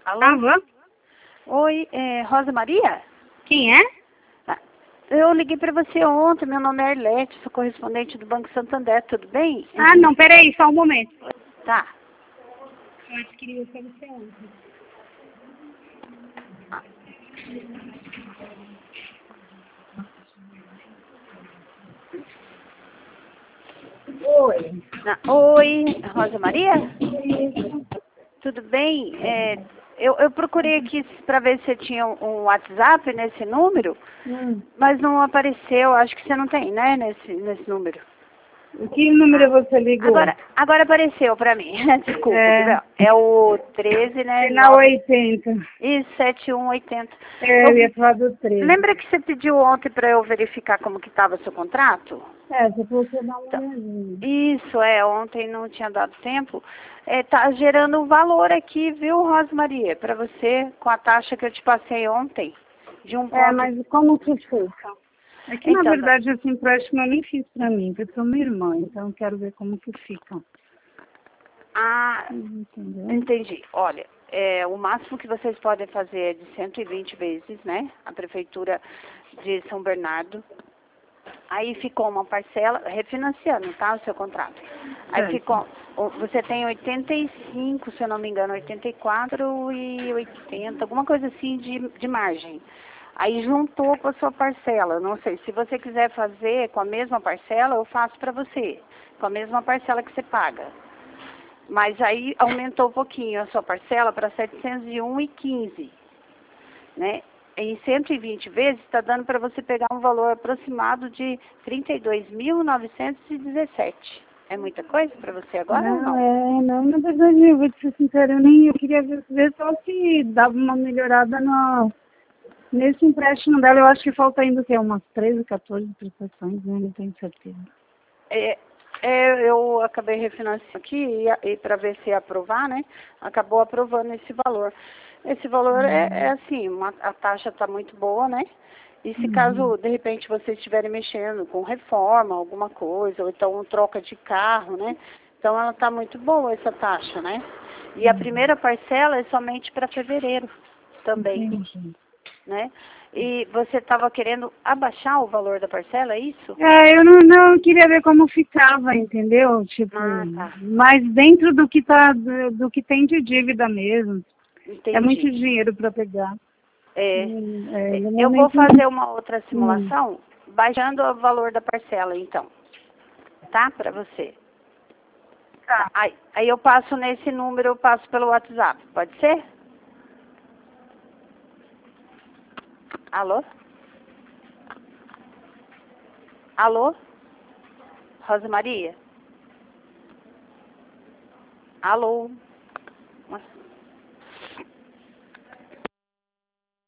Alô? Alô? Oi, Rosa Maria? Quem é? Ah, eu liguei para você ontem, meu nome é Arlete, sou correspondente do Banco Santander, tudo bem? Ah, não, peraí, só um momento. Tá. Eu adquiri pra você ontem. Oi. Oi, Rosa Maria? Tudo bem? Eu procurei aqui para ver se você tinha um WhatsApp nesse número, mas não apareceu, acho que você não tem, né, nesse número. Que número você ligou? Agora apareceu para mim, desculpa, É. é o 13, né, Final 80. e 7180. Eu ia falar do 13. Lembra que você pediu ontem para eu verificar como que estava seu contrato? Você falou que ia dar uma Então, olhadinha. isso, ontem não tinha dado tempo. Tá gerando um valor aqui, viu, Rosmaria, para você, com a taxa que eu te passei ontem, de um ponto... Mas como que fica? É que, na Então, verdade, esse empréstimo eu nem fiz pra mim, foi pra minha irmã, então eu quero ver como que fica. Entendeu? entendi. Olha, o máximo que vocês podem fazer é de 120 vezes, né? A Prefeitura de São Bernardo. Aí ficou uma parcela, refinanciando, tá, o seu contrato. Aí ficou, você tem 85, se eu não me engano, 84 e 80, alguma coisa assim de margem. Aí juntou com a sua parcela, não sei, se você quiser fazer com a mesma parcela, eu faço para você, com a mesma parcela que você paga. Mas aí aumentou um pouquinho a sua parcela para 701,15, né? Em 120 vezes, está dando para você pegar um valor aproximado de 32.917. É muita coisa para você agora ou não? Não, na verdade, eu vou te ser sincera, eu queria ver só se dava uma melhorada nesse empréstimo dela. Eu acho que falta ainda o quê? Umas 13, 14 prestações, né? Não tenho certeza. Eu acabei refinanciando aqui e para ver se ia aprovar, né? Acabou aprovando esse valor. Esse valor é assim, a taxa está muito boa, né? E se caso, de repente, vocês estiverem mexendo com reforma, alguma coisa, ou então troca de carro, né? Então, ela está muito boa, essa taxa, né? E a primeira parcela é somente para fevereiro também, Entendi. né? E você estava querendo abaixar o valor da parcela, é isso? Eu não queria ver como ficava, entendeu? Tipo, Tá. mas dentro do que tá, do que tem de dívida mesmo. Entendi. É muito dinheiro para pegar. No Eu vou momento, fazer uma outra simulação, baixando o valor da parcela, então, tá? Para você. Tá. Aí eu passo nesse número, eu passo pelo WhatsApp, pode ser? Alô? Alô? Rosa Maria? Alô? Nossa.